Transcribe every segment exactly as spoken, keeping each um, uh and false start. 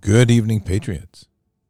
Good evening, Patriots.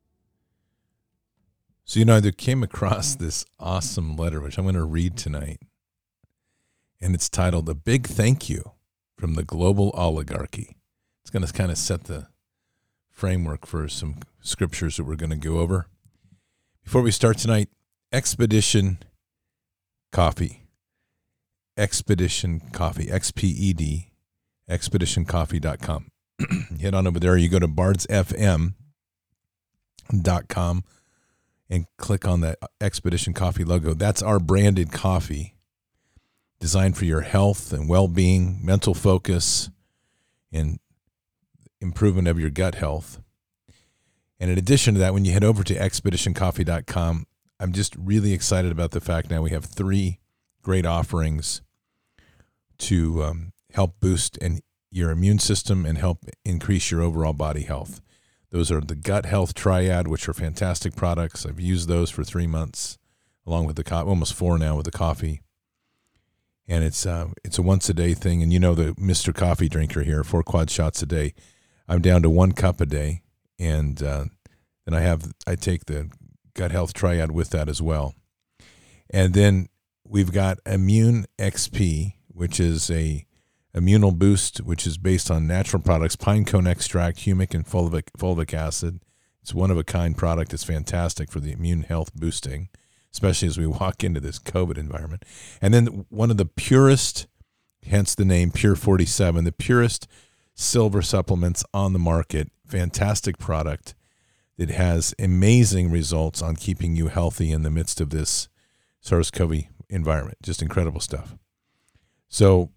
So, you know, I came across this awesome letter, which I'm going to read tonight. And it's titled, A Big Thank You from the Global Oligarchy. It's going to kind of set the framework for some scriptures that we're going to go over. Before we start tonight, Expedition Coffee. Expedition Coffee, X P E D, expedition coffee dot com. Head on over there. You go to bards f m dot com and click on that Expedition Coffee logo. That's our branded coffee designed for your health and well-being, mental focus, and improvement of your gut health. And in addition to that, when you head over to expedition coffee dot com, I'm just really excited about the fact now we have three great offerings to um, help boost and your immune system and help increase your overall body health. Those are the Gut Health Triad, which are fantastic products. I've used those for three months, along with the co- almost four now with the coffee. And it's uh, it's a once a day thing. And you know the Mister Coffee drinker here, four quad shots a day. I'm down to one cup a day, and uh, then I have I take the Gut Health Triad with that as well. And then we've got Immune X P, which is a Immunal Boost, which is based on natural products, pine cone extract, humic, and fulvic, fulvic acid. It's one-of-a-kind product. It's fantastic for the immune health boosting, especially as we walk into this COVID environment. And then one of the purest, hence the name Pure forty-seven, the purest silver supplements on the market. Fantastic product that has amazing results on keeping you healthy in the midst of this SARS-CoV environment. Just incredible stuff. So,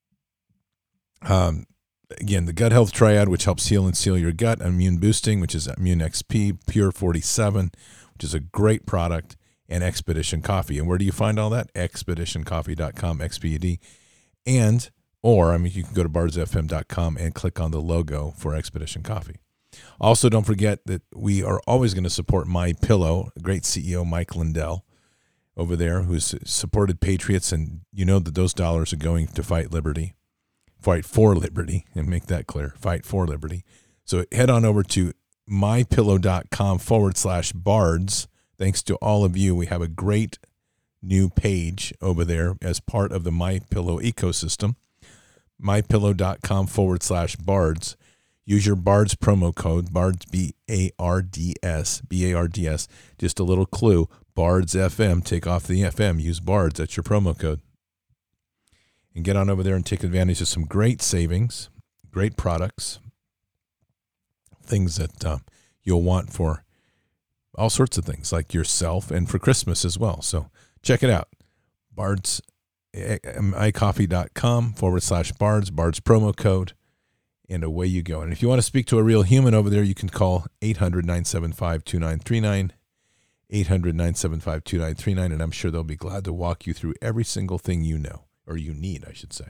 Um, again, the Gut Health Triad, which helps heal and seal your gut, Immune Boosting, which is Immune X P, Pure forty-seven, which is a great product, and Expedition Coffee. And where do you find all that? expedition coffee dot com, X P E D. And, or, I mean, you can go to bards f m dot com and click on the logo for Expedition Coffee. Also, don't forget that we are always going to support MyPillow, great C E O Mike Lindell over there, who's supported Patriots, and you know that those dollars are going to fight liberty. Fight for liberty, and make that clear. Fight for liberty. So head on over to mypillow.com forward slash bards. Thanks to all of you. We have a great new page over there as part of the MyPillow ecosystem. mypillow.com forward slash bards. Use your BARDS promo code, BARDS, B A R D S, B A R D S. Just a little clue, BARDS F M. Take off the F M. Use BARDS. That's your promo code. And get on over there and take advantage of some great savings, great products, things that uh, you'll want for all sorts of things, like yourself and for Christmas as well. So check it out. Bards, mycoffee.com forward slash bards, bards promo code, and away you go. And if you want to speak to a real human over there, you can call eight hundred, nine seven five, two nine three nine, eight hundred, nine seven five, two nine three nine, and I'm sure they'll be glad to walk you through every single thing you know. Or you need, I should say.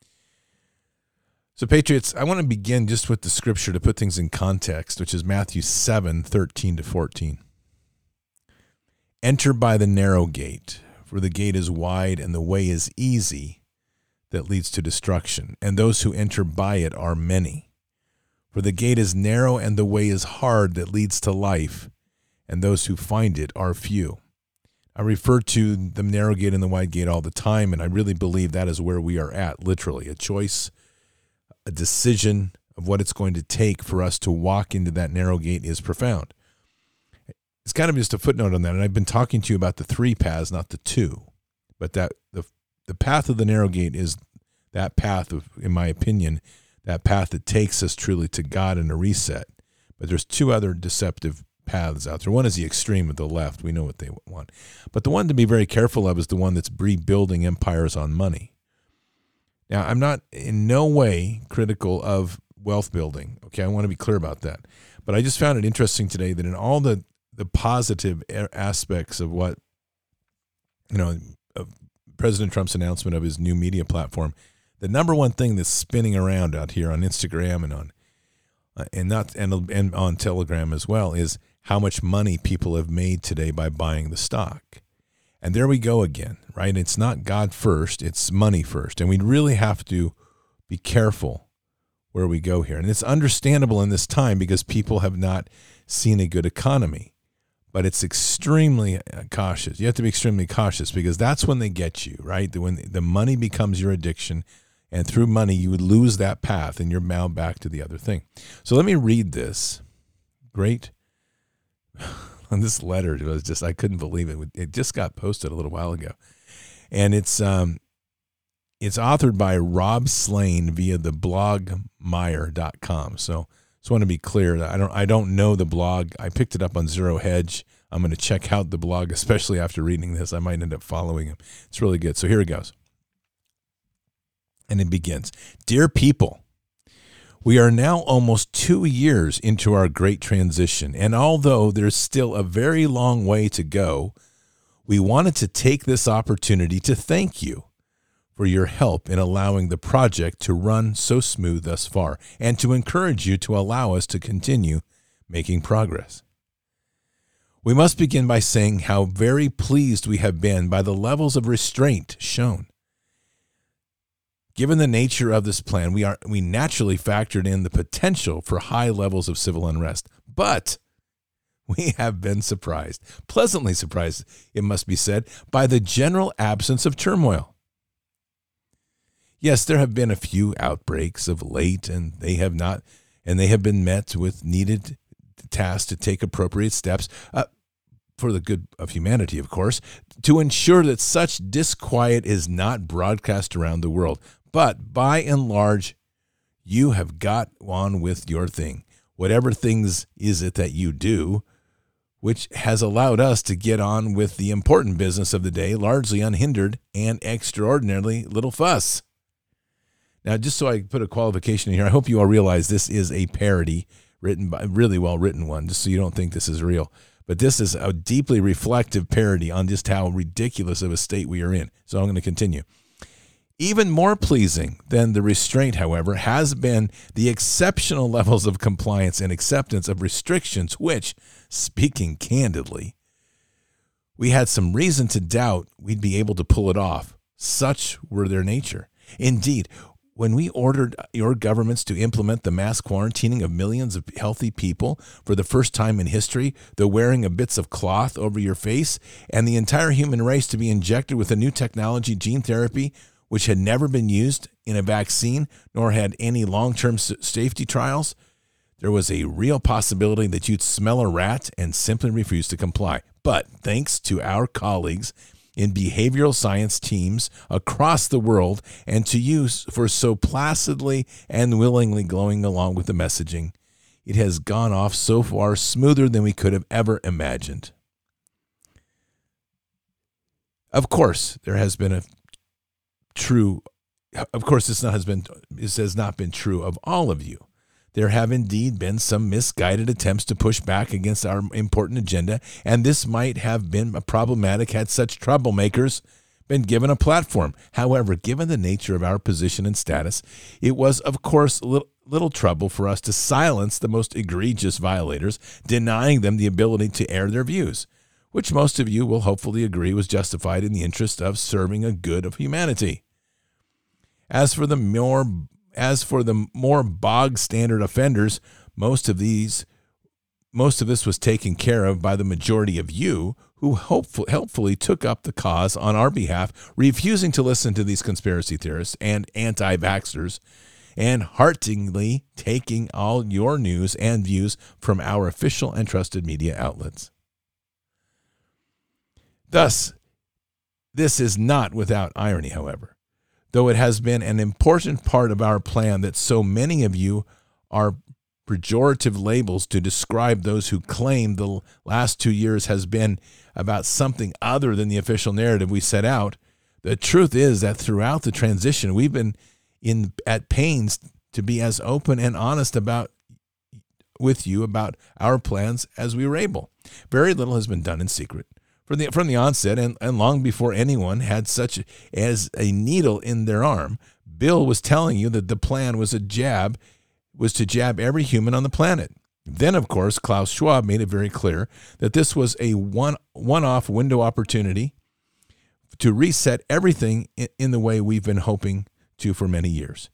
So, Patriots, I want to begin just with the scripture to put things in context, which is Matthew seven, thirteen to fourteen. Enter by the narrow gate, for the gate is wide and the way is easy that leads to destruction, and those who enter by it are many. For the gate is narrow and the way is hard that leads to life, and those who find it are few. I refer to the narrow gate and the wide gate all the time, and I really believe that is where we are at, literally. A choice, a decision of what it's going to take for us to walk into that narrow gate is profound. It's kind of just a footnote on that, and I've been talking to you about the three paths, not the two. But that the the path of the narrow gate is that path of, in my opinion, that path that takes us truly to God and a reset. But there's two other deceptive paths out there. One is the extreme of the left. We know what they want. But the one to be very careful of is the one that's rebuilding empires on money. Now, I'm not in no way critical of wealth building. Okay, I want to be clear about that. But I just found it interesting today that in all the, the positive aspects of what, you know, of President Trump's announcement of his new media platform, the number one thing that's spinning around out here on Instagram and on uh, and not and, and on Telegram as well is how much money people have made today by buying the stock. And there we go again, right? It's not God first, it's money first. And we really have to be careful where we go here. And it's understandable in this time because people have not seen a good economy. But it's extremely cautious. You have to be extremely cautious because that's when they get you, right? When the money becomes your addiction, and through money you would lose that path and you're bound back to the other thing. So let me read this. Great. And this letter was just, I couldn't believe it. It just got posted a little while ago. And it's um, it's authored by Rob Slane via the blog meyer dot com. So just want to be clear that I don't I don't know the blog. I picked it up on Zero Hedge. I'm going to check out the blog, especially after reading this. I might end up following him. It's really good. So here it goes. And it begins. Dear people, we are now almost two years into our great transition, and although there's still a very long way to go, we wanted to take this opportunity to thank you for your help in allowing the project to run so smooth thus far, and to encourage you to allow us to continue making progress. We must begin by saying how very pleased we have been by the levels of restraint shown. Given the nature of this plan, we are we naturally factored in the potential for high levels of civil unrest, but we have been surprised, pleasantly surprised, it must be said, by the general absence of turmoil. Yes, there have been a few outbreaks of late, and they have not, and they have been met with needed tasks to take appropriate steps uh, for the good of humanity, of course, to ensure that such disquiet is not broadcast around the world. But by and large, you have got on with your thing, whatever things is it that you do, which has allowed us to get on with the important business of the day, largely unhindered and extraordinarily little fuss. Now, just so I put a qualification in here, I hope you all realize this is a parody written by, really well written one, just so you don't think this is real. But this is a deeply reflective parody on just how ridiculous of a state we are in. So I'm going to continue. Even more pleasing than the restraint, however, has been the exceptional levels of compliance and acceptance of restrictions, which, speaking candidly, we had some reason to doubt we'd be able to pull it off. Such were their nature. Indeed, when we ordered your governments to implement the mass quarantining of millions of healthy people for the first time in history, the wearing of bits of cloth over your face, and the entire human race to be injected with a new technology, gene therapy, which had never been used in a vaccine, nor had any long-term safety trials, there was a real possibility that you'd smell a rat and simply refuse to comply. But thanks to our colleagues in behavioral science teams across the world, and to you for so placidly and willingly going along with the messaging, it has gone off so far smoother than we could have ever imagined. Of course, there has been a true, of course, this not has been, this has not been true of all of you. There have indeed been some misguided attempts to push back against our important agenda, and this might have been problematic had such troublemakers been given a platform. However, given the nature of our position and status, it was, of course, little, little trouble for us to silence the most egregious violators, denying them the ability to air their views, which most of you will hopefully agree was justified in the interest of serving a good of humanity. As for the more As for the more bog standard offenders, most of these, most of this was taken care of by the majority of you who hopefully, helpfully took up the cause on our behalf, refusing to listen to these conspiracy theorists and anti-vaxxers, and heartily taking all your news and views from our official and trusted media outlets. Thus, this is not without irony, however. Though it has been an important part of our plan that so many of you are pejorative labels to describe those who claim the last two years has been about something other than the official narrative we set out, the truth is that throughout the transition, we've been in at pains to be as open and honest about with you about our plans as we were able. Very little has been done in secret. From the, from the onset, and, and long before anyone had such as a needle in their arm, Bill was telling you that the plan was a jab, was to jab every human on the planet. Then, of course, Klaus Schwab made it very clear that this was a one, one-off window opportunity to reset everything in, in the way we've been hoping to for many years.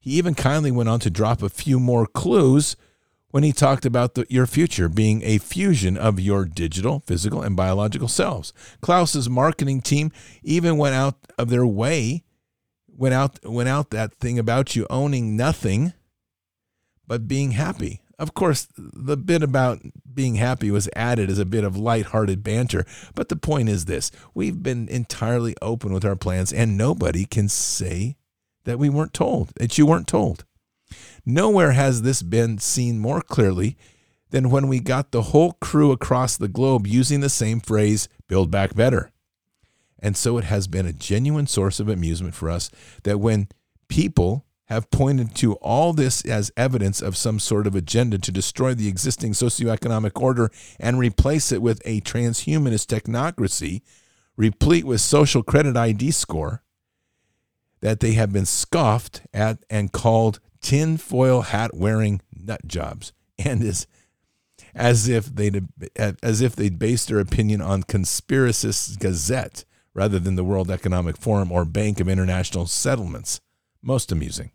He even kindly went on to drop a few more clues when he talked about the, your future being a fusion of your digital, physical, and biological selves. Klaus's marketing team even went out of their way, went out, went out that thing about you owning nothing but being happy. Of course, the bit about being happy was added as a bit of lighthearted banter, but the point is this: we've been entirely open with our plans, and nobody can say that we weren't told, that you weren't told. Nowhere has this been seen more clearly than when we got the whole crew across the globe using the same phrase, build back better. And so it has been a genuine source of amusement for us that when people have pointed to all this as evidence of some sort of agenda to destroy the existing socioeconomic order and replace it with a transhumanist technocracy replete with social credit I D score, that they have been scoffed at and called tinfoil hat wearing nut jobs, and is as if they'd as if they'd based their opinion on Conspiracist Gazette rather than the World Economic Forum or Bank of International Settlements. Most amusing.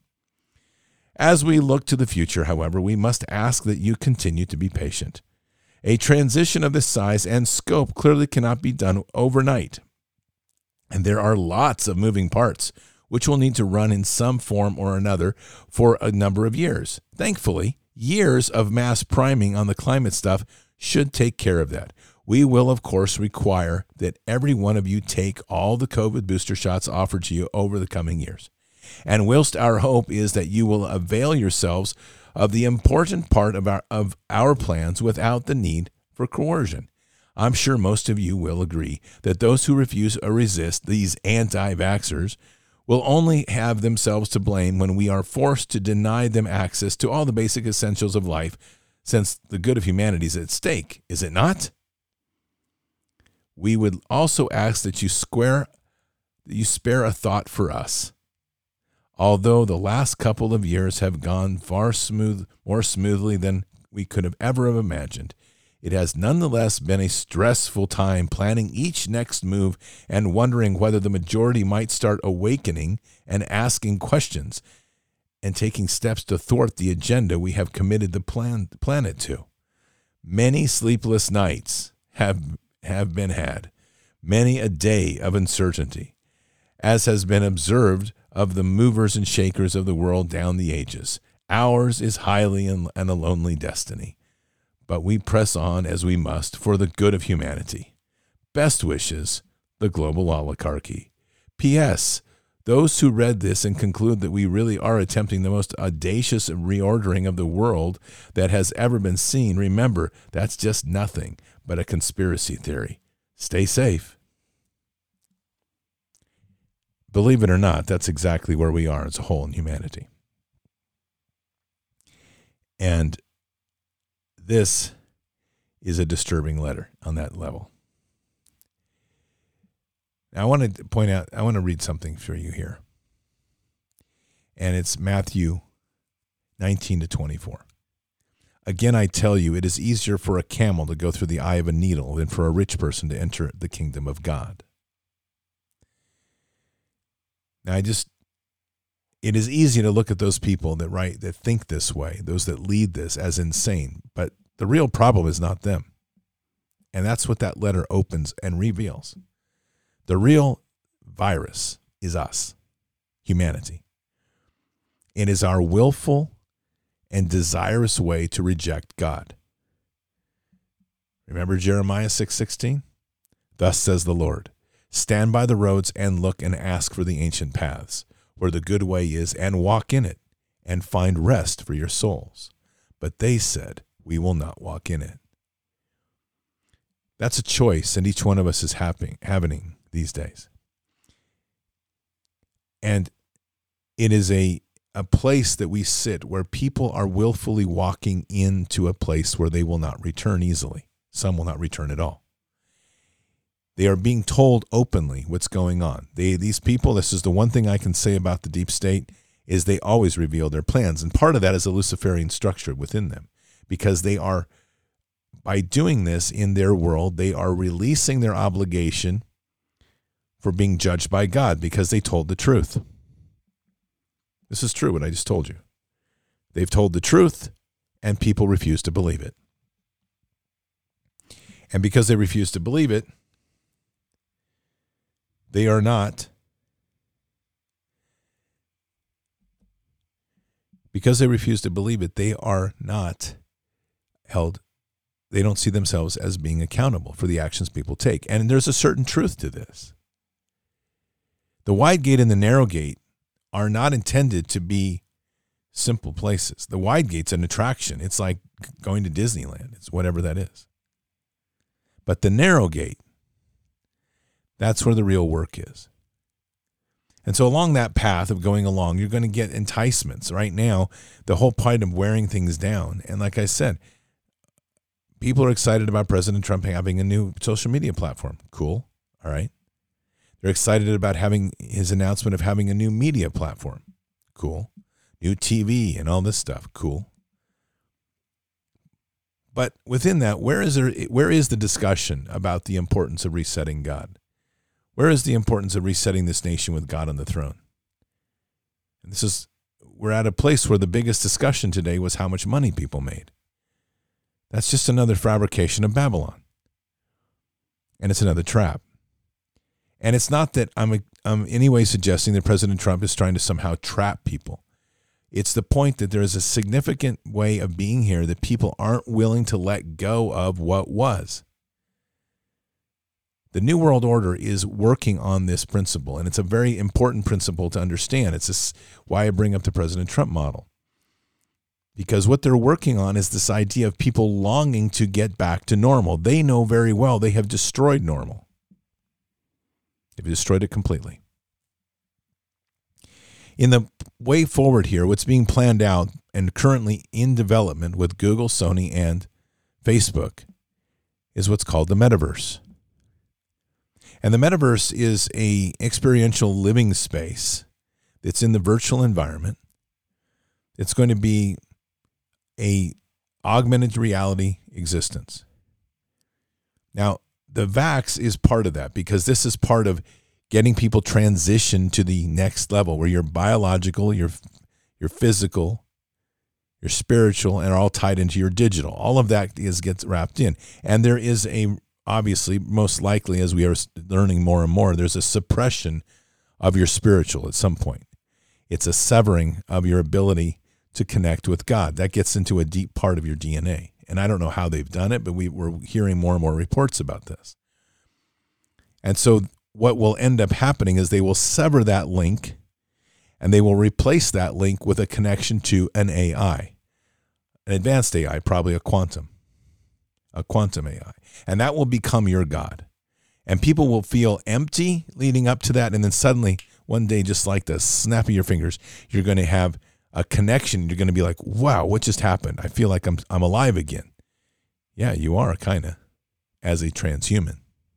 As we look to the future, however, we must ask that you continue to be patient. A transition of this size and scope clearly cannot be done overnight, and there are lots of moving parts which will need to run in some form or another for a number of years. Thankfully, years of mass priming on the climate stuff should take care of that. We will, of course, require that every one of you take all the COVID booster shots offered to you over the coming years. And whilst our hope is that you will avail yourselves of the important part of our, of our plans without the need for coercion, I'm sure most of you will agree that those who refuse or resist, these anti-vaxxers, will only have themselves to blame when we are forced to deny them access to all the basic essentials of life, since the good of humanity is at stake, is it not? We would also ask that you square, that you spare a thought for us. Although the last couple of years have gone far smooth, more smoothly than we could have ever have imagined, it has nonetheless been a stressful time planning each next move and wondering whether the majority might start awakening and asking questions and taking steps to thwart the agenda we have committed the plan, planet to. Many sleepless nights have, have been had, many a day of uncertainty, as has been observed of the movers and shakers of the world down the ages. Ours is highly and a lonely destiny, but we press on as we must for the good of humanity. Best wishes, the global oligarchy. P S. Those who read this and conclude that we really are attempting the most audacious reordering of the world that has ever been seen, remember, that's just nothing but a conspiracy theory. Stay safe. Believe it or not, that's exactly where we are as a whole in humanity. And this is a disturbing letter on that level. Now, I want to point out, I want to read something for you here. And it's Matthew nineteen to twenty-four. Again, I tell you, it is easier for a camel to go through the eye of a needle than for a rich person to enter the kingdom of God. Now, I just, it is easy to look at those people that write, that think this way, those that lead this, as insane. But the real problem is not them. And that's what that letter opens and reveals. The real virus is us, humanity. It is our willful and desirous way to reject God. Remember Jeremiah six sixteen? Thus says the Lord, stand by the roads and look and ask for the ancient paths, where the good way is, and walk in it, and find rest for your souls. But they said, we will not walk in it. That's a choice, and each one of us is having, having these days. And it is a, a place that we sit where people are willfully walking into a place where they will not return easily. Some will not return at all. They are being told openly what's going on. They, these people, this is the one thing I can say about the deep state, is they always reveal their plans. And part of that is a Luciferian structure within them, because they are, by doing this in their world, they are releasing their obligation for being judged by God because they told the truth. This is true, what I just told you. They've told the truth, and people refuse to believe it. And because they refuse to believe it, they are not, because they refuse to believe it, they are not held, they don't see themselves as being accountable for the actions people take. And there's a certain truth to this. The wide gate and the narrow gate are not intended to be simple places. The wide gate's an attraction. It's like going to Disneyland. It's whatever that is. But the narrow gate, that's where the real work is. And so along that path of going along, you're going to get enticements. Right now, the whole point of wearing things down. And like I said, people are excited about President Trump having a new social media platform. Cool. All right. They're excited about having his announcement of having a new media platform. Cool. New T V and all this stuff. Cool. But within that, where is there, where is the discussion about the importance of resetting God? Where is the importance of resetting this nation with God on the throne? And this is, we're at a place where the biggest discussion today was how much money people made. That's just another fabrication of Babylon. And it's another trap. And it's not that I'm, I'm in any way suggesting that President Trump is trying to somehow trap people. It's the point that there is a significant way of being here that people aren't willing to let go of what was. The New World Order is working on this principle, and it's a very important principle to understand. It's this, why I bring up the President Trump model. Because what they're working on is this idea of people longing to get back to normal. They know very well they have destroyed normal. They've destroyed it completely. In the way forward here, what's being planned out and currently in development with Google, Sony, and Facebook is what's called the metaverse. And the metaverse is a experiential living space that's in the virtual environment. It's going to be a augmented reality existence. Now, the vax is part of that because this is part of getting people transitioned to the next level where your biological, your your physical, your spiritual, and are all tied into your digital. All of that is gets wrapped in. And there is a, obviously, most likely, as we are learning more and more, there's a suppression of your spiritual at some point. It's a severing of your ability to connect with God. That gets into a deep part of your D N A. And I don't know how they've done it, but we, we're hearing more and more reports about this. And so what will end up happening is they will sever that link and they will replace that link with a connection to an A I, an advanced A I, probably a quantum, a quantum A I. And that will become your God. And people will feel empty leading up to that. And then suddenly, one day, just like the snap of your fingers, you're going to have a connection. You're going to be like, wow, what just happened? I feel like I'm I'm alive again. Yeah, you are kind of as a transhuman.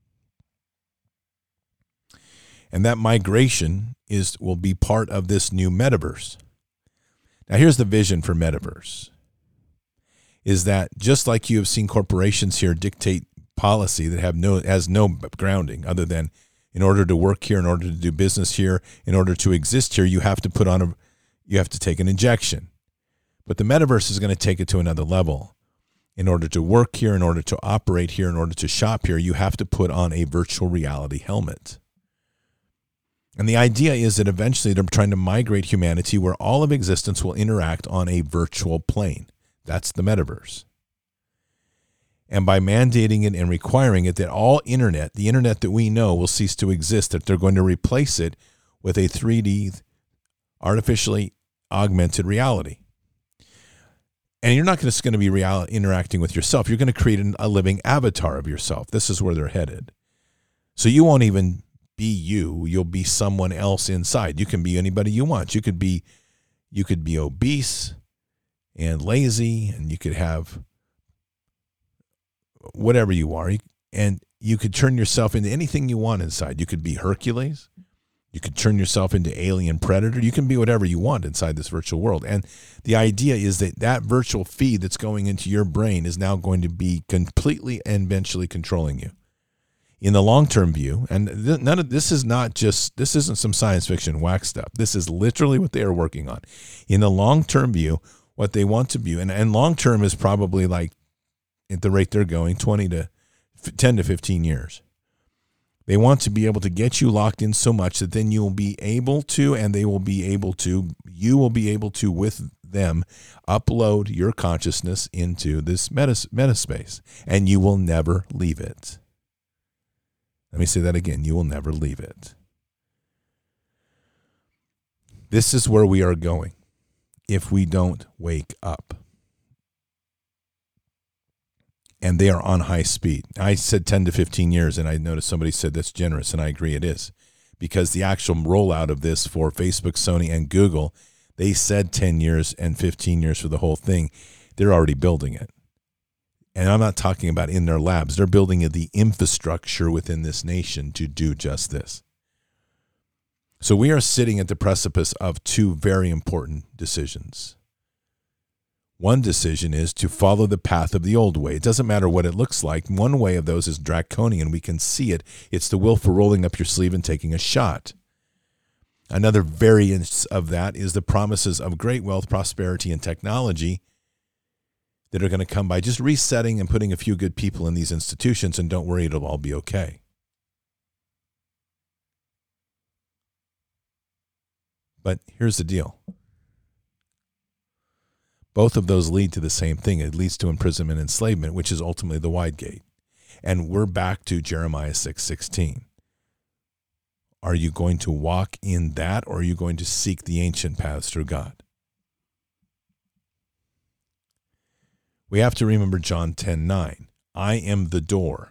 And that migration is will be part of this new metaverse. Now, here's the vision for metaverse. Is that just like you have seen corporations here dictate policy that have no has no grounding other than in order to work here, in order to do business here, in order to exist here, you have to put on a you have to take an injection. But the metaverse is going to take it to another level. In order to work here, in order to operate here, in order to shop here, you have to put on a virtual reality helmet. And the idea is that eventually they're trying to migrate humanity where all of existence will interact on a virtual plane. That's the metaverse. And by mandating it and requiring it, that all internet, the internet that we know, will cease to exist, that they're going to replace it with a three D artificially augmented reality. And you're not just going to be real, interacting with yourself. You're going to create an, a living avatar of yourself. This is where they're headed. So you won't even be you. You'll be someone else inside. You can be anybody you want. You could be, you could be obese and lazy, and you could have whatever you are. And you could turn yourself into anything you want inside. You could be Hercules. You could turn yourself into alien predator. You can be whatever you want inside this virtual world. And the idea is that that virtual feed that's going into your brain is now going to be completely and eventually controlling you. In the long-term view, and th- none of this is not just, this isn't some science fiction whack stuff. This is literally what they are working on. In the long-term view, what they want to view, and, and long-term is probably like, at the rate they're going, twenty to ten to fifteen years. They want to be able to get you locked in so much that then you'll be able to, and they will be able to, you will be able to, with them, upload your consciousness into this meta, meta space, and you will never leave it. Let me say that again. You will never leave it. This is where we are going if we don't wake up. And they are on high speed. I said ten to fifteen years, and I noticed somebody said that's generous, and I agree it is. Because the actual rollout of this for Facebook, Sony, and Google, they said ten years and fifteen years for the whole thing. They're already building it. And I'm not talking about in their labs. They're building the infrastructure within this nation to do just this. So we are sitting at the precipice of two very important decisions. One decision is to follow the path of the old way. It doesn't matter what it looks like. One way of those is draconian. We can see it. It's the will for rolling up your sleeve and taking a shot. Another variance of that is the promises of great wealth, prosperity, and technology that are going to come by just resetting and putting a few good people in these institutions, and don't worry, it'll all be okay. But here's the deal. Both of those lead to the same thing. It leads to imprisonment and enslavement, which is ultimately the wide gate. And we're back to Jeremiah six sixteen. Are you going to walk in that, or are you going to seek the ancient paths through God? We have to remember John ten nine. I am the door.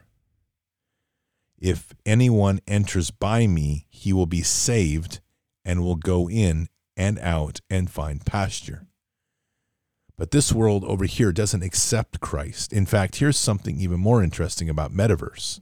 If anyone enters by me, he will be saved and will go in and out and find pasture. But this world over here doesn't accept Christ. In fact, here's something even more interesting about metaverse.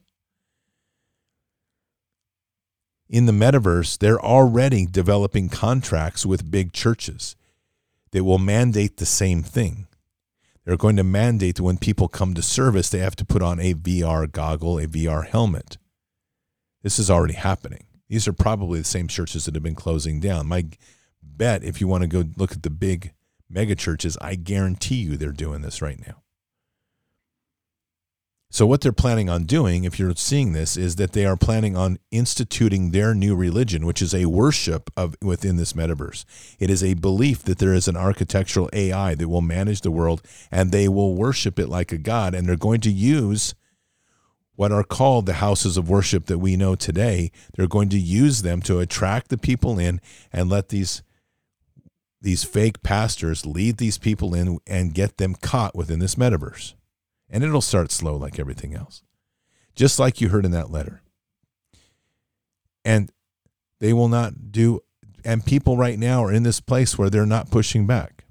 In the metaverse, they're already developing contracts with big churches that will mandate the same thing. They're going to mandate that when people come to service, they have to put on a V R goggle, a V R helmet. This is already happening. These are probably the same churches that have been closing down. My bet, if you want to go look at the big mega churches, I guarantee you they're doing this right now. So what they're planning on doing, if you're seeing this, is that they are planning on instituting their new religion, which is a worship of within this metaverse. It is a belief that there is an architectural A I that will manage the world, and they will worship it like a god, and they're going to use what are called the houses of worship that we know today. They're going to use them to attract the people in and let these these fake pastors lead these people in and get them caught within this metaverse. And it'll start slow like everything else, just like you heard in that letter. And they will not do, and people right now are in this place where they're not pushing back.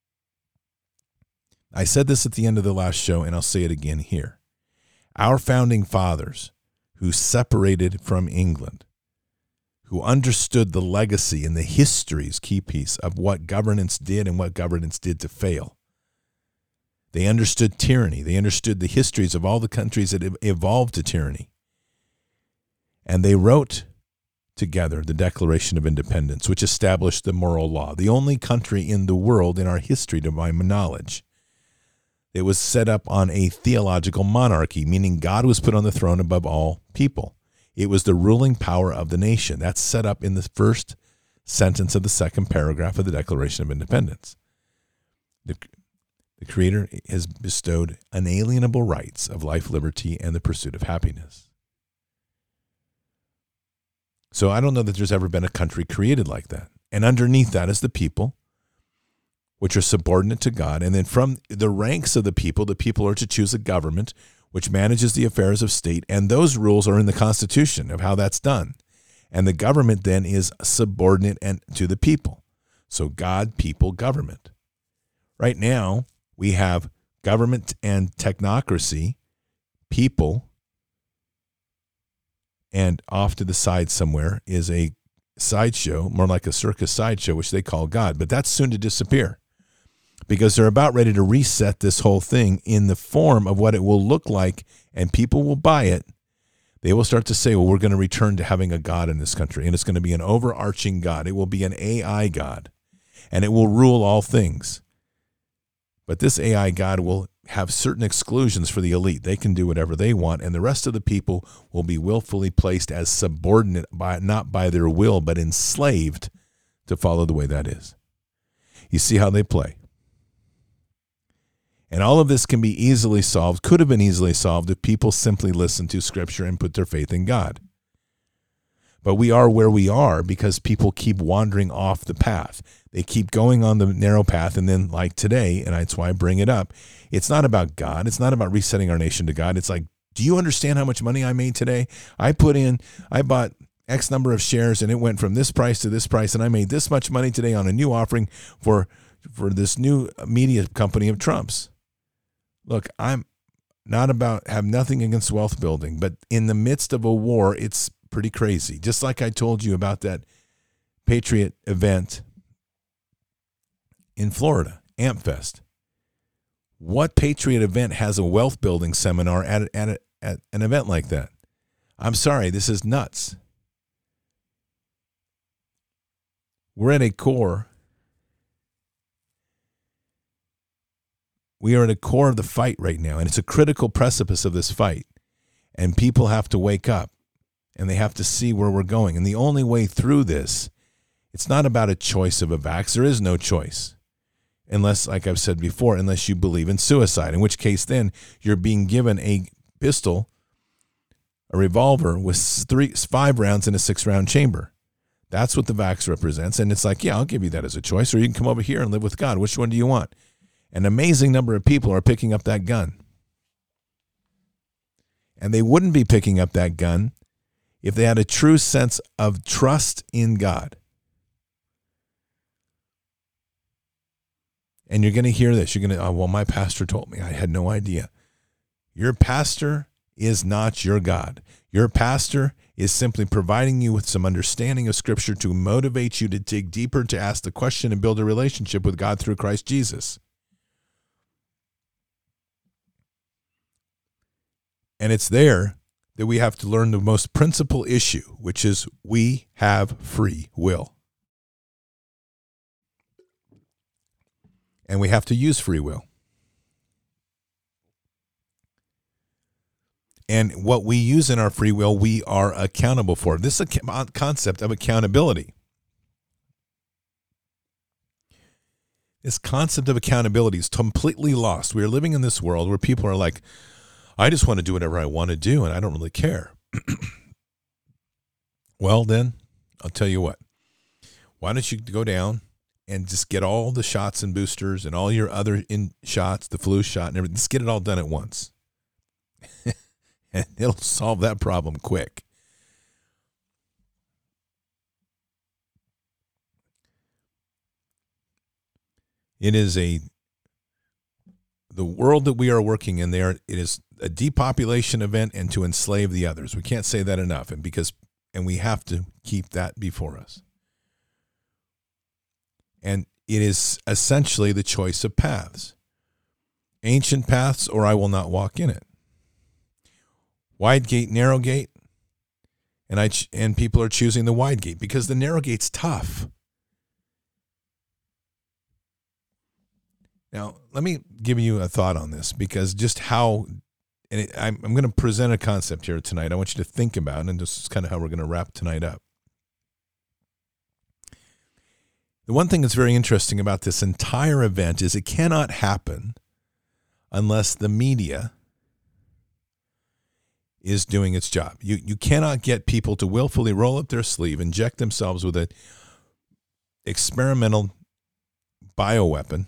I said this at the end of the last show, and I'll say it again here. Our founding fathers, who separated from England, who understood the legacy and the history's key piece of what governance did and what governance did to fail. They understood tyranny. They understood the histories of all the countries that have evolved to tyranny. And they wrote together the Declaration of Independence, which established the moral law, the only country in the world in our history, to my knowledge, it was set up on a theological monarchy, meaning God was put on the throne above all people. It was the ruling power of the nation. That's set up in the first sentence of the second paragraph of the Declaration of Independence. The, the Creator has bestowed unalienable rights of life, liberty, and the pursuit of happiness. So I don't know that there's ever been a country created like that. And underneath that is the people, which are subordinate to God. And then from the ranks of the people, the people are to choose a government which manages the affairs of state. And those rules are in the Constitution of how that's done. And the government then is subordinate and to the people. So God, people, government. Right now, we have government and technocracy, people, and off to the side somewhere is a sideshow, more like a circus sideshow, which they call God. But that's soon to disappear because they're about ready to reset this whole thing in the form of what it will look like, and people will buy it, they will start to say, well, we're going to return to having a God in this country, and it's going to be an overarching God. It will be an A I God, and it will rule all things. But this A I God will have certain exclusions for the elite. They can do whatever they want, and the rest of the people will be willfully placed as subordinate, by not by their will, but enslaved to follow the way that is. You see how they play. And all of this can be easily solved, could have been easily solved if people simply listened to Scripture and put their faith in God. But we are where we are because people keep wandering off the path. They keep going on the narrow path, and then like today, and that's why I bring it up, it's not about God. It's not about resetting our nation to God. It's like, do you understand how much money I made today? I put in, I bought X number of shares, and it went from this price to this price, and I made this much money today on a new offering for, for this new media company of Trump's. Look, I'm not about, have nothing against wealth building, but in the midst of a war, it's pretty crazy. Just like I told you about that Patriot event in Florida, AmpFest. What Patriot event has a wealth building seminar at, at, a, at an event like that? I'm sorry, this is nuts. We're at a core. We are at a core of the fight right now, and it's a critical precipice of this fight. And people have to wake up, and they have to see where we're going. And the only way through this, it's not about a choice of a vax. There is no choice. Unless, like I've said before, unless you believe in suicide, in which case then you're being given a pistol, a revolver with three, five rounds in a six-round chamber. That's what the vax represents. And it's like, yeah, I'll give you that as a choice, or you can come over here and live with God. Which one do you want? An amazing number of people are picking up that gun. And they wouldn't be picking up that gun if they had a true sense of trust in God. And you're going to hear this. You're going to, oh, well, my pastor told me. I had no idea. Your pastor is not your God. Your pastor is simply providing you with some understanding of Scripture to motivate you to dig deeper, to ask the question and build a relationship with God through Christ Jesus. And it's there that we have to learn the most principal issue, which is we have free will. And we have to use free will. And what we use in our free will, we are accountable for. This is a concept of accountability. This concept of accountability is completely lost. We are living in this world where people are like, I just want to do whatever I want to do, and I don't really care. Well, then, I'll tell you what. Why don't you go down and just get all the shots and boosters and all your other in shots, the flu shot and everything. Just get it all done at once. And it'll solve that problem quick. It is a, the world that we are working in there, it is a depopulation event and to enslave the others. We can't say that enough, and because, and we have to keep that before us. And it is essentially the choice of paths. Ancient paths, or I will not walk in it. Wide gate, narrow gate, and I ch- and people are choosing the wide gate because the narrow gate's tough. Now, let me give you a thought on this, because just how, and it, I'm, I'm going to present a concept here tonight I want you to think about, and this is kind of how we're going to wrap tonight up. The one thing that's very interesting about this entire event is it cannot happen unless the media is doing its job. You you cannot get people to willfully roll up their sleeve, inject themselves with an experimental bioweapon,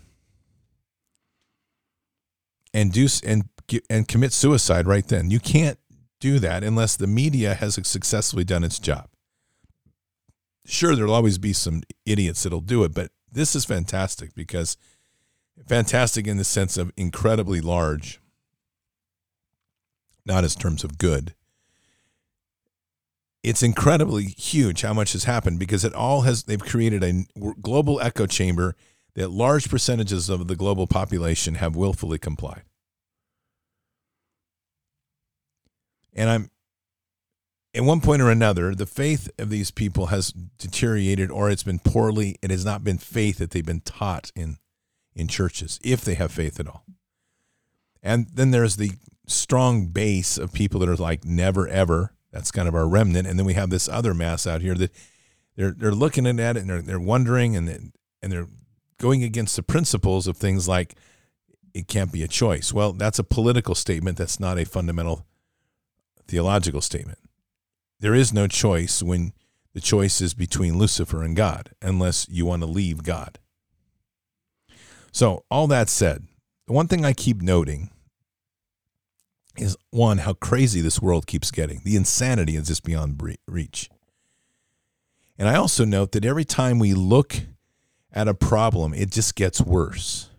and do and and commit suicide right then. You can't do that unless the media has successfully done its job. Sure, there'll always be some idiots that'll do it, but this is fantastic, because fantastic in the sense of incredibly large, not as terms of good. It's incredibly huge how much has happened, because it all has, they've created a global echo chamber that large percentages of the global population have willfully complied. And I'm, at one point or another, the faith of these people has deteriorated, or it's been poorly. It has not been faith that they've been taught in, in churches, if they have faith at all. And then there's the strong base of people that are like never, ever. That's kind of our remnant. And then we have this other mass out here that they're they're looking at it and they're, they're wondering and, and they're going against the principles of things like it can't be a choice. Well, that's a political statement. That's not a fundamental theological statement. There is no choice when the choice is between Lucifer and God, unless you want to leave God. So all that said, the one thing I keep noting is, one, how crazy this world keeps getting. The insanity is just beyond reach. And I also note that every time we look at a problem, it just gets worse.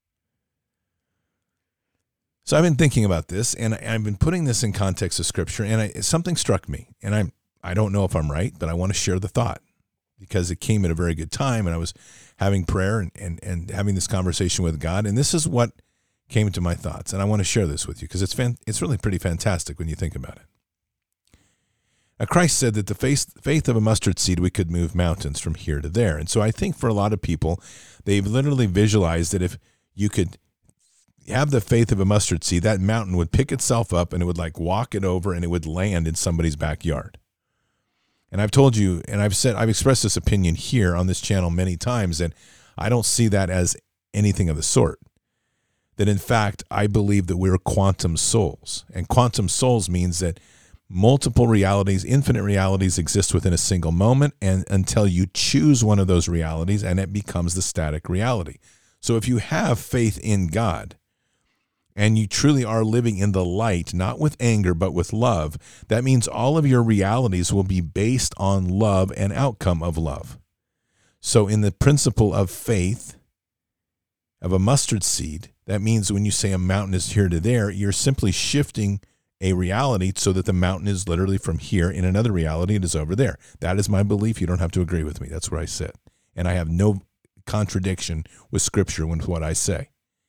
So I've been thinking about this, and I've been putting this in context of Scripture, and I, something struck me. And I'm, I don't know if I'm right, but I want to share the thought because it came at a very good time, and I was having prayer and, and, and having this conversation with God, and this is what came to my thoughts, and I want to share this with you because it's fan, it's really pretty fantastic when you think about it. Now, Christ said that the faith, faith of a mustard seed, we could move mountains from here to there. And so I think for a lot of people, they've literally visualized that if you could have the faith of a mustard seed, that mountain would pick itself up and it would like walk it over and it would land in somebody's backyard. And I've told you, and I've said, I've expressed this opinion here on this channel many times, that I don't see that as anything of the sort. That in fact, I believe that we're quantum souls. And quantum souls means that multiple realities, infinite realities exist within a single moment, and until you choose one of those realities and it becomes the static reality. So if you have faith in God, and you truly are living in the light, not with anger, but with love, that means all of your realities will be based on love and outcome of love. So in the principle of faith, of a mustard seed, that means when you say a mountain is here to there, you're simply shifting a reality so that the mountain is literally from here, in another reality it is over there. That is my belief. You don't have to agree with me. That's where I sit. And I have no contradiction with Scripture with what I say.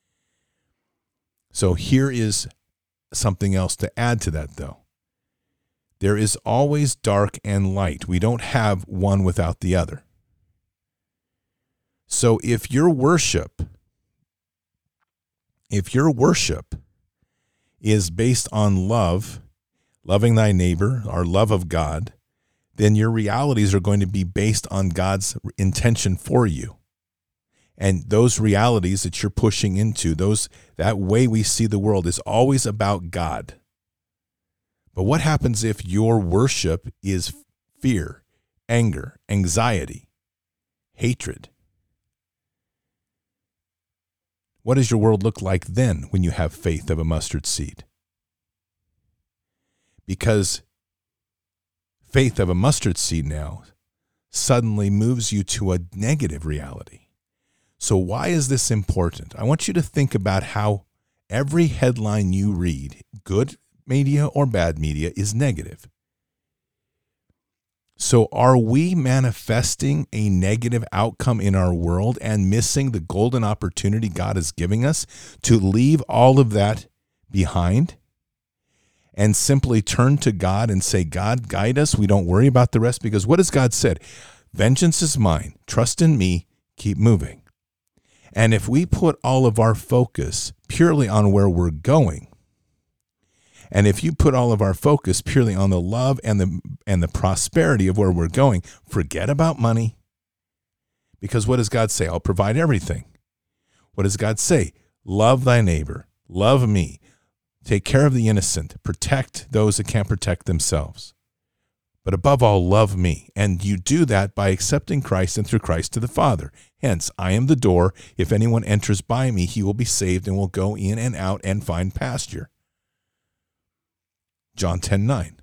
So here is something else to add to that, though. There is always dark and light. We don't have one without the other. So if your worship, if your worship is based on love, loving thy neighbor, our love of God, then your realities are going to be based on God's intention for you. And those realities that you're pushing into, those that way we see the world is always about God. But what happens if your worship is fear, anger, anxiety, hatred? What does your world look like then when you have faith of a mustard seed? Because faith of a mustard seed now suddenly moves you to a negative reality. So why is this important? I want you to think about how every headline you read, good media or bad media, is negative. So are we manifesting a negative outcome in our world and missing the golden opportunity God is giving us to leave all of that behind and simply turn to God and say, God, guide us. We don't worry about the rest, because what has God said? Vengeance is mine. Trust in me. Keep moving. And if we put all of our focus purely on where we're going, and if you put all of our focus purely on the love and the and the prosperity of where we're going, forget about money. Because what does God say? I'll provide everything. What does God say? Love thy neighbor. Love me. Take care of the innocent. Protect those that can't protect themselves. But above all, love me. And you do that by accepting Christ and through Christ to the Father. Hence, I am the door. If anyone enters by me, he will be saved and will go in and out and find pasture. John ten nine.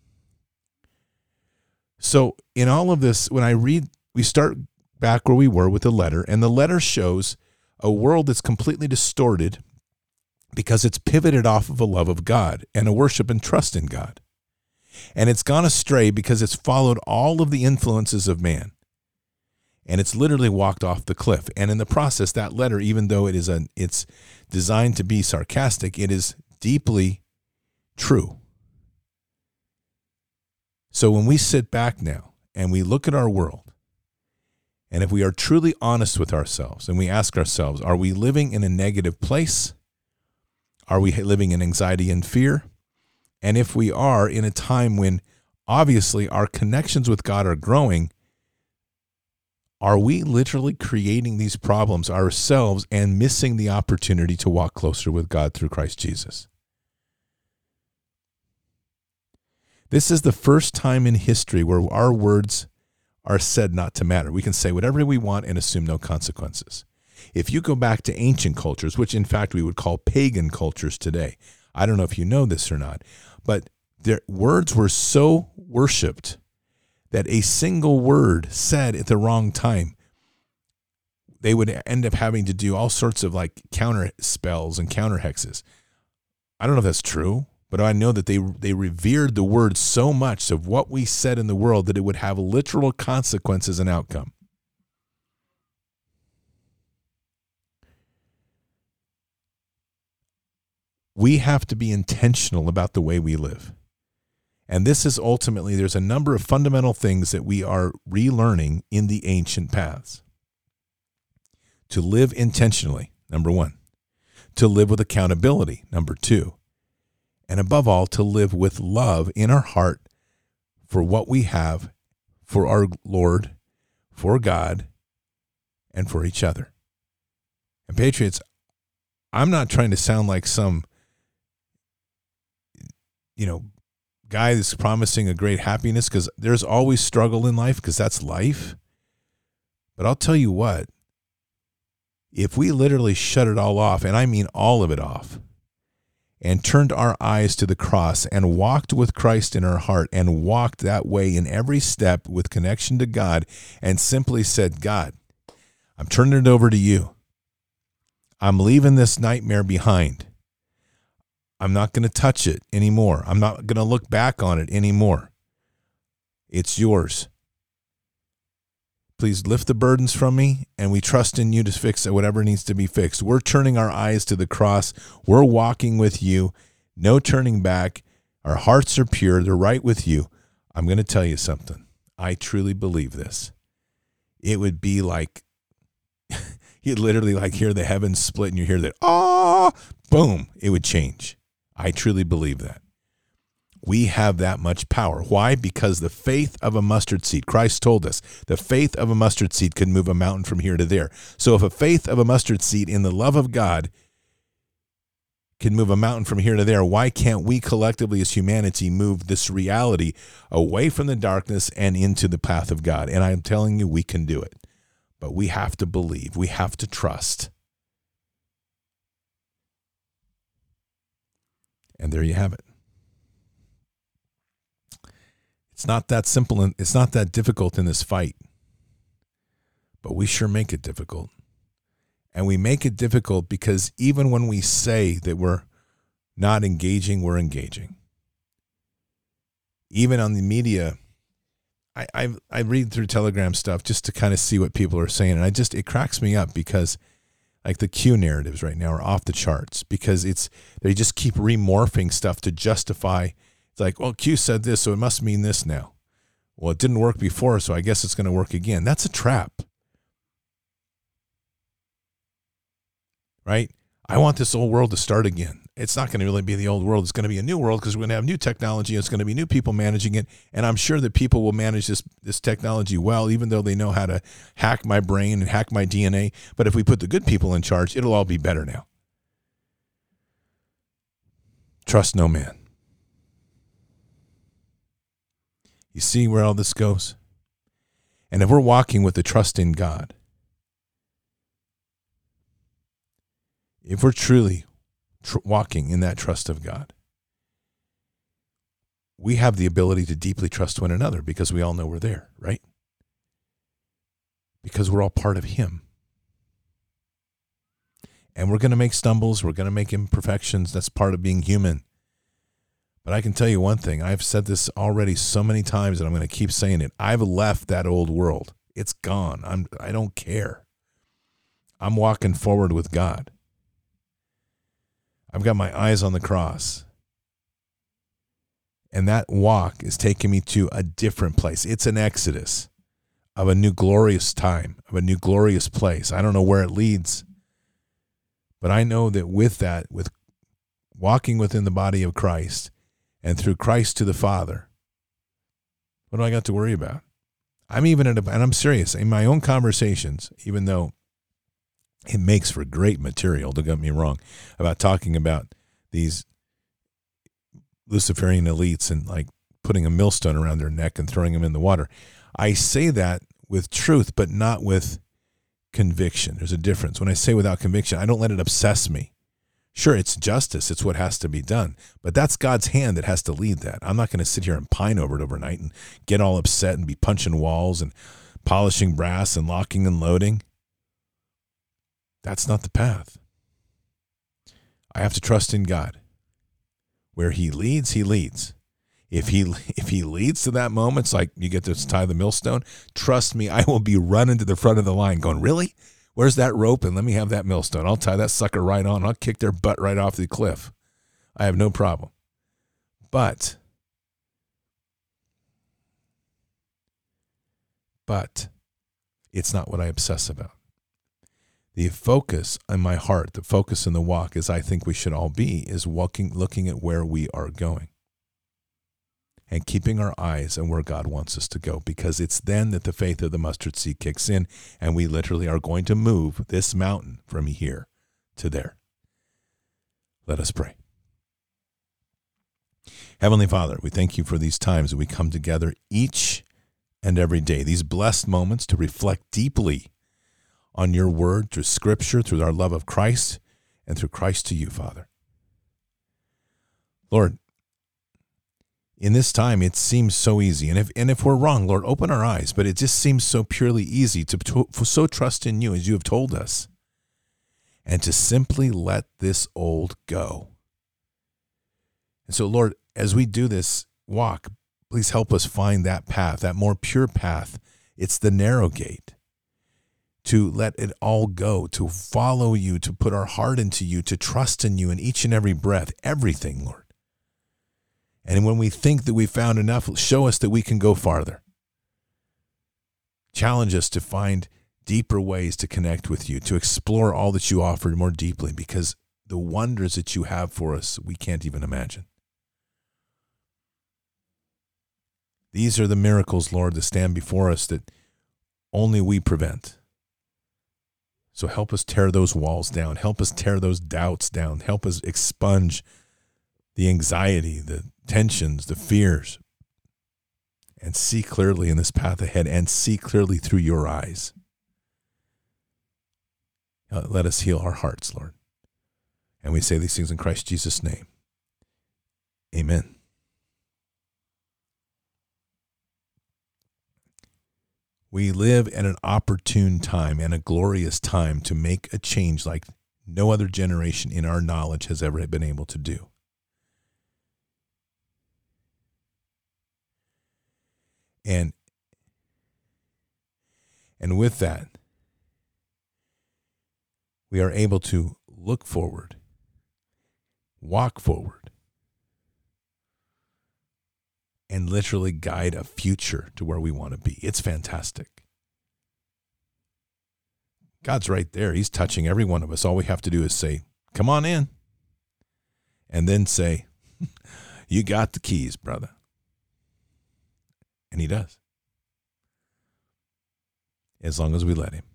So in all of this, when I read, we start back where we were with the letter, and the letter shows a world that's completely distorted because it's pivoted off of a love of God and a worship and trust in God. And it's gone astray because it's followed all of the influences of man. And it's literally walked off the cliff. And in the process, that letter, even though it is a, it's designed to be sarcastic, it is deeply true. So when we sit back now and we look at our world, and if we are truly honest with ourselves and we ask ourselves, are we living in a negative place? Are we living in anxiety and fear? And if we are in a time when obviously our connections with God are growing, are we literally creating these problems ourselves and missing the opportunity to walk closer with God through Christ Jesus? This is the first time in history where our words are said not to matter. We can say whatever we want and assume no consequences. If you go back to ancient cultures, which in fact we would call pagan cultures today, I don't know if you know this or not, but their words were so worshipped that a single word said at the wrong time, they would end up having to do all sorts of like counter spells and counter hexes. I don't know if that's true, but I know that they they revered the word so much of what we said in the world that it would have literal consequences and outcome. We have to be intentional about the way we live. And this is ultimately, there's a number of fundamental things that we are relearning in the ancient paths. To live intentionally, number one. To live with accountability, number two. And above all, to live with love in our heart for what we have, for our Lord, for God, and for each other. And Patriots, I'm not trying to sound like some, you know, guy that's promising a great happiness, because there's always struggle in life, because that's life. But I'll tell you what, if we literally shut it all off, and I mean all of it off, and turned our eyes to the cross and walked with Christ in our heart and walked that way in every step with connection to God and simply said, God, I'm turning it over to you. I'm leaving this nightmare behind. I'm not going to touch it anymore. I'm not going to look back on it anymore. It's yours. Please lift the burdens from me, and we trust in you to fix whatever needs to be fixed. We're turning our eyes to the cross. We're walking with you. No turning back. Our hearts are pure. They're right with you. I'm going to tell you something. I truly believe this. It would be like, you'd literally like hear the heavens split and you hear that, ah, boom, it would change. I truly believe that. We have that much power. Why? Because the faith of a mustard seed, Christ told us, the faith of a mustard seed could move a mountain from here to there. So if a faith of a mustard seed in the love of God can move a mountain from here to there, why can't we collectively as humanity move this reality away from the darkness and into the path of God? And I'm telling you, we can do it. But we have to believe. We have to trust. And there you have it. It's not that simple and it's not that difficult in this fight. But we sure make it difficult. And we make it difficult because even when we say that we're not engaging, we're engaging. Even on the media, I I, I read through Telegram stuff just to kind of see what people are saying. And I just, it cracks me up because like the Q narratives right now are off the charts because it's, they just keep remorphing stuff to justify. It's like, well, Q said this, so it must mean this now. Well, it didn't work before, so I guess it's going to work again. That's a trap. Right? I want this old world to start again. It's not going to really be the old world. It's going to be a new world because we're going to have new technology. It's going to be new people managing it. And I'm sure that people will manage this, this technology well, even though they know how to hack my brain and hack my D N A. But if we put the good people in charge, it'll all be better now. Trust no man. You see where all this goes? And if we're walking with the trust in God, if we're truly tr- walking in that trust of God, we have the ability to deeply trust one another because we all know we're there, right? Because we're all part of Him. And we're going to make stumbles. We're going to make imperfections. That's part of being human. But I can tell you one thing. I've said this already so many times, and I'm going to keep saying it. I've left that old world. It's gone. I'm, I don't care. I'm walking forward with God. I've got my eyes on the cross. And that walk is taking me to a different place. It's an exodus of a new glorious time, of a new glorious place. I don't know where it leads, but I know that with that, with walking within the body of Christ and through Christ to the Father, what do I got to worry about? I'm even at a, and I'm serious, in my own conversations, even though it makes for great material, don't get me wrong, about talking about these Luciferian elites and like putting a millstone around their neck and throwing them in the water. I say that with truth, but not with conviction. There's a difference. When I say without conviction, I don't let it obsess me. Sure, it's justice. It's what has to be done. But that's God's hand that has to lead that. I'm not going to sit here and pine over it overnight and get all upset and be punching walls and polishing brass and locking and loading. That's not the path. I have to trust in God. Where he leads, he leads. If he if he leads to that moment, it's like you get to tie the millstone, trust me, I will be running to the front of the line going, really? Where's that rope? And let me have that millstone. I'll tie that sucker right on. I'll kick their butt right off the cliff. I have no problem. But, but it's not what I obsess about. The focus in my heart, the focus in the walk, as I think we should all be, is walking, looking at where we are going and keeping our eyes on where God wants us to go, because it's then that the faith of the mustard seed kicks in and we literally are going to move this mountain from here to there. Let us pray. Heavenly Father, we thank you for these times that we come together each and every day, these blessed moments to reflect deeply on your word, through Scripture, through our love of Christ, and through Christ to you, Father. Lord, in this time, it seems so easy. And if and if we're wrong, Lord, open our eyes. But it just seems so purely easy to, to so trust in you as you have told us, and to simply let this old go. And so, Lord, as we do this walk, please help us find that path, that more pure path. It's the narrow gate. To let it all go, to follow you, to put our heart into you, to trust in you in each and every breath, everything, Lord. And when we think that we've found enough, show us that we can go farther. Challenge us to find deeper ways to connect with you, to explore all that you offer more deeply, because the wonders that you have for us, we can't even imagine. These are the miracles, Lord, that stand before us that only we prevent. So help us tear those walls down. Help us tear those doubts down. Help us expunge the anxiety, the tensions, the fears, and see clearly in this path ahead, and see clearly through your eyes. Let us heal our hearts, Lord. And we say these things in Christ Jesus' name. Amen. We live at an opportune time and a glorious time to make a change like no other generation in our knowledge has ever been able to do. And, and with that, we are able to look forward, walk forward, and literally guide a future to where we want to be. It's fantastic. God's right there. He's touching every one of us. All we have to do is say, come on in. And then say, you got the keys, brother. And he does. As long as we let him.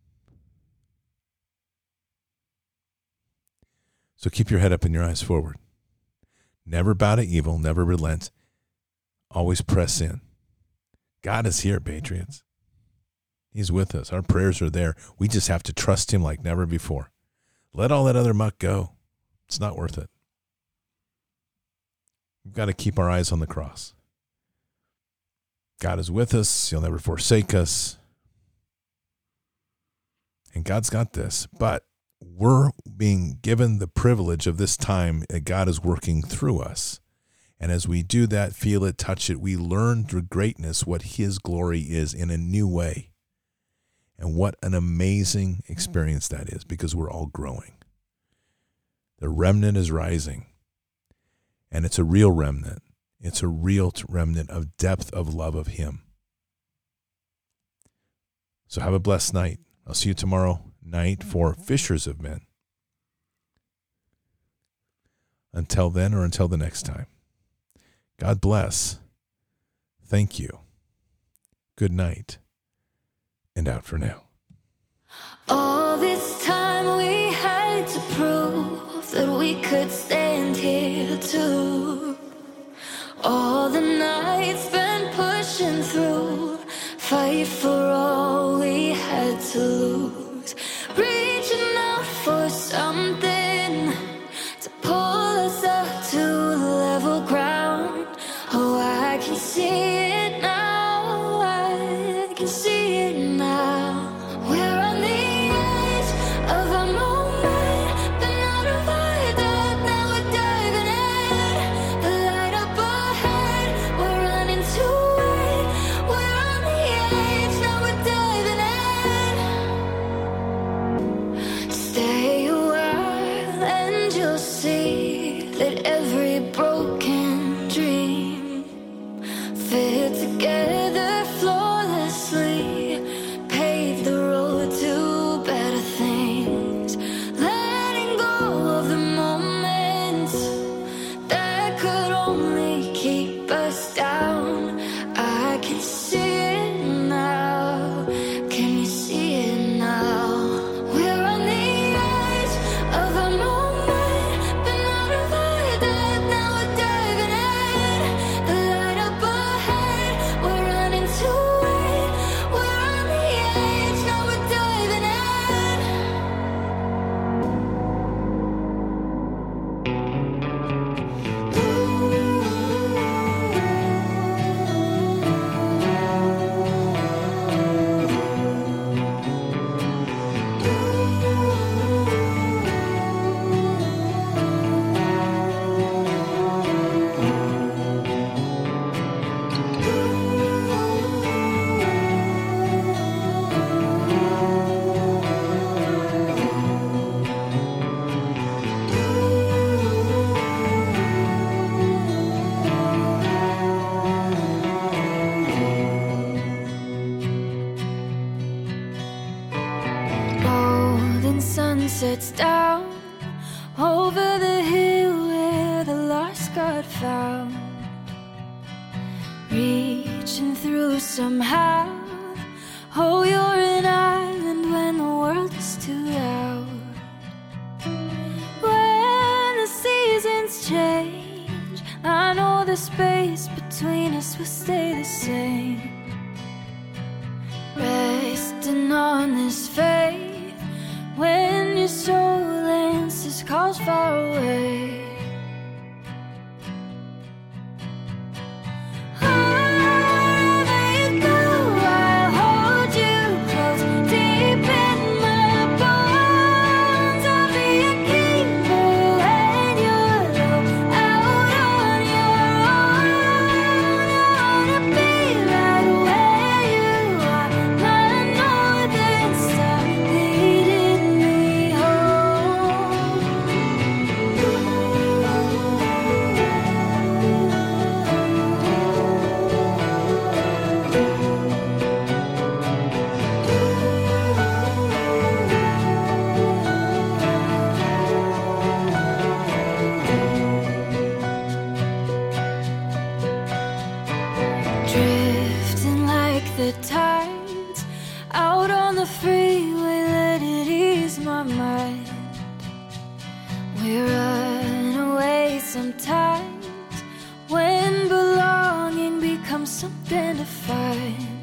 So keep your head up and your eyes forward. Never bow to evil, never relent. Always press in. God is here, patriots. He's with us. Our prayers are there. We just have to trust him like never before. Let all that other muck go. It's not worth it. We've got to keep our eyes on the cross. God is with us. He'll never forsake us. And God's got this. But we're being given the privilege of this time that God is working through us. And as we do that, feel it, touch it, we learn through greatness what his glory is in a new way. And what an amazing experience that is, because we're all growing. The remnant is rising. And it's a real remnant. It's a real remnant of depth of love of him. So have a blessed night. I'll see you tomorrow night for Fishers of Men. Until then, or until the next time, God bless. Thank you. Good night. And out for now. All this time we had to prove that we could stand here too. All the nights been pushing through, fight for all we had to lose. Reaching out for something to pull us up to level ground. Oh, I can see it now, I can see it now. We're on the edge of a moment, been out of our depth, now we're diving in. The light up ahead, we're running to it. We're on the edge, now we're diving in. Stay a while and you'll see that every broken dream fit together flawlessly, pave the road to better things. Letting go of the moments that could only keep us down. I can see it now, can you see it now? We're on the edge of a moment, been out of our depth, now we're diving in. The light up ahead, we're running to it. We're on the edge, now we're diving golden sun sets down over the hill where the lost got found. Reaching through somehow. Oh, you're an island when the world is too loud. When the seasons change, I know the space between us will stay the same. Resting on this faith when your soul answers calls far away. Wherever you go, I'll hold you close. Deep in my bones, I'll be a keeper when you're low. Out on your own, I wanna be right where you are. My northern star leading me home. Drifting like the tides out on the freeway, let it ease my mind. We run away sometimes when belonging becomes something to find.